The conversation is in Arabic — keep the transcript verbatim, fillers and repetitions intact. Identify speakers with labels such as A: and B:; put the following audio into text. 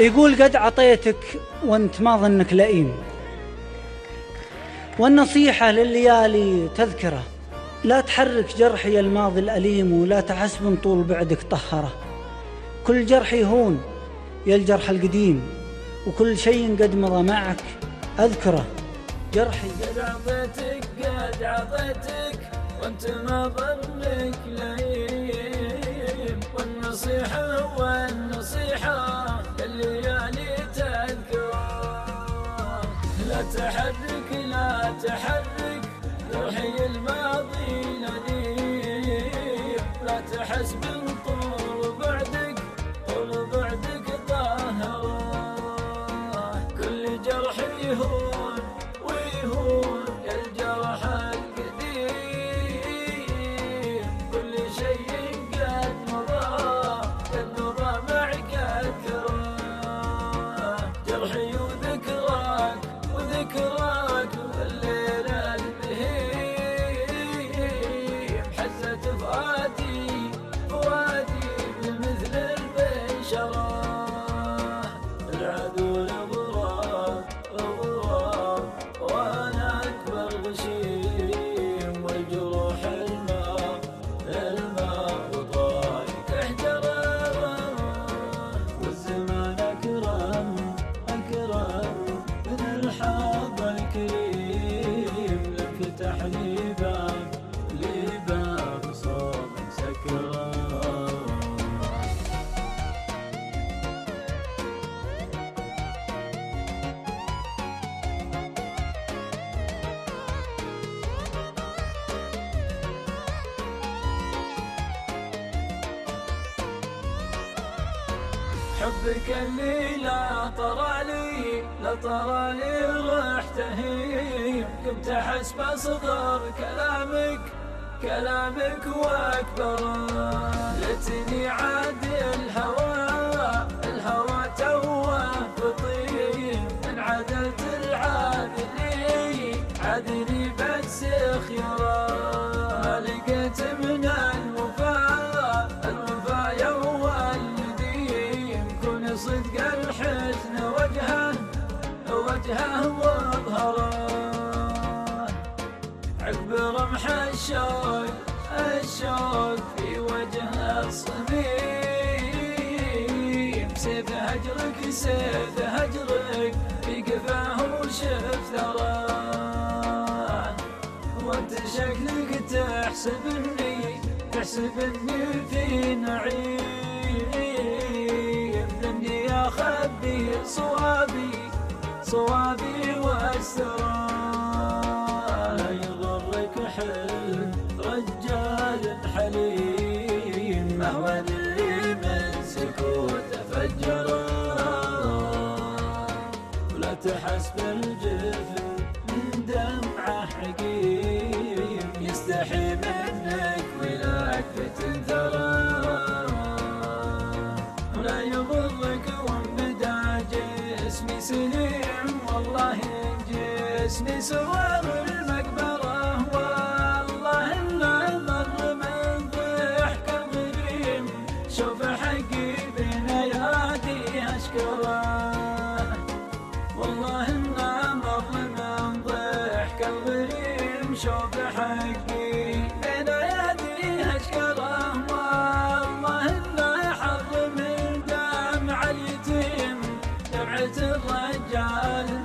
A: يقول قد عطيتك وانت ما ظنك لئيم، والنصيحة لليالي تذكره، لا تحرك جرحي الماضي الأليم، ولا تحسب طول بعدك طهره. كل جرح يهون يا الجرح القديم، وكل شيء قد مضى معك أذكره. جرحي
B: قد عطيتك قد عطيتك وانت ما ظنك لئيم، والنصيحة والنصيحة الليالي تذكره. لا تحرك لا تحرك جرحي الماضي نديم، لا تحسب طول بعدك طول بعدك طاهره. كل جرح يهون ويهون يا الجرح القديم، كل شيء قد مضى قد مضى معك أذكره. جرحي وذكراك وذكراك والليل المهيم، حزت فؤادي فؤادي بمثل البشرة. العدو نظرات نظرات وانا اكبر غشيم، والجروح الماء الماء وضايق احجره. والزمان اكرم اكرم من الحظ الكريم، لك فتح لي باب لي باب صوب سكره. حبك اللي لا طرى لي لا طرى لي رحت هيم، قمت احس بصغر كلامك كلامك واكبر. ليتني عاد الهوى الهوى توه بطيم، ان عدلت العادلي عادلي بس خيره. ما لقيت من الوفاء الوفاء يا صدق الحزن وجهه وجهه واظهره. عقب رمح الشوق الشوق في وجه الصميم، سيف هجرك سيف هجرك في قفاه وشف ثراه. وانت شكلك تحسبني تحسبني في نعيم، أخبي صوابي صوابي واسترى. لا يضرك حلم رجال حليم، مهوى اللي من سكوت فجرا. ولا تحسب الجفن من دمعه حكيم، يستحي منك ولاك تنثرى. ولا يضرك جسمي سليم والله جسمي سوار المقبرة. والله إلا مر من ضحك الغريم، شوف حقي بين يدي أشكره. والله إلا مر من ضحك الغريم، شوف حقي بين يدي أشكره. والله إلا حظ من دمع اليتيم، دمعة الرجال